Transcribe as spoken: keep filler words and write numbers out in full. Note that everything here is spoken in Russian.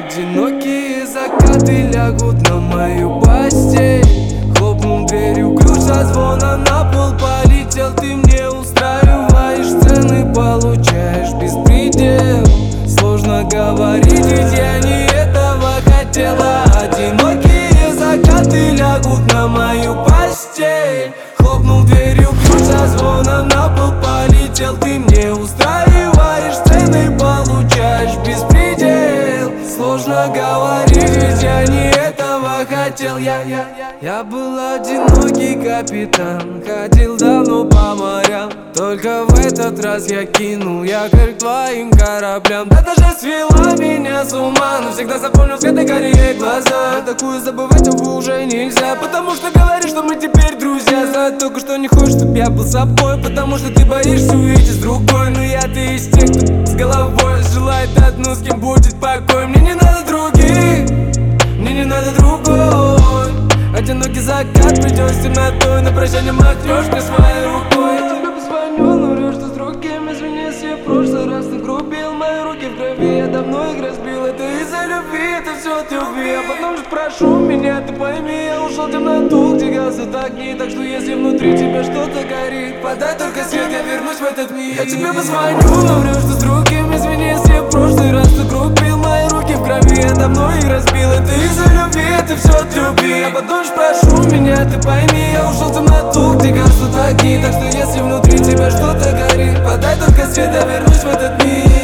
Одинокие закаты лягут на мою постель. Хлопнул дверью, ключ со звона на пол полетел. Ты мне устраиваешь сцены, получаешь беспредел. Сложно говорить, ведь я не этого хотела. Одинокие закаты лягут на мою постель. Хлопнул дверью, ключ со звона на пол полетел. Ты мне устраиваешь сцены, получаешь беспредел. Сложно говорить, ведь я не этого хотел. Я, я, я был одинокий капитан, ходил давно по морям. Только в этот раз я кинул якорь к твоим кораблям. Да даже свела меня с ума, но всегда запомнил светло-карие глаза. Такую забывать, увы, уже нельзя, потому что говоришь, что мы теперь друзья. За только что не хочешь, чтоб я был собой, потому что ты боишься увидеть с другой. Но я-то из тех, кто с головой желает одну, с кем будет покой. Мне не надо других, мне не надо другой. Одинокий закат, придешь с темнотой, на прощание махнешь мне своей рукой. Я тебе позвоню, но врешь, что с другим. Извини, если я в прошлый раз нагрубил. Мои руки в крови, я давно их разбил. Это из-за любви, это все от любви. А потом же прошу меня, ты пойми, я ушел в темноту, где гаснут огни. Так что если внутри тебя что-то горит, подай только свет, я вернусь в этот мир. Я тебе позвоню, но врешь, что с другим. Извини, если я в прошлый раз нагрубил. Мои руки в крови, я давно их разбил. Это из-за любви, это все от любви. А потом же прошу меня, ты пойми, я ушел в темноту, где гаснут огни. Так что если внутри тебя что-то горит, подай только свет, я вернусь в этот мир.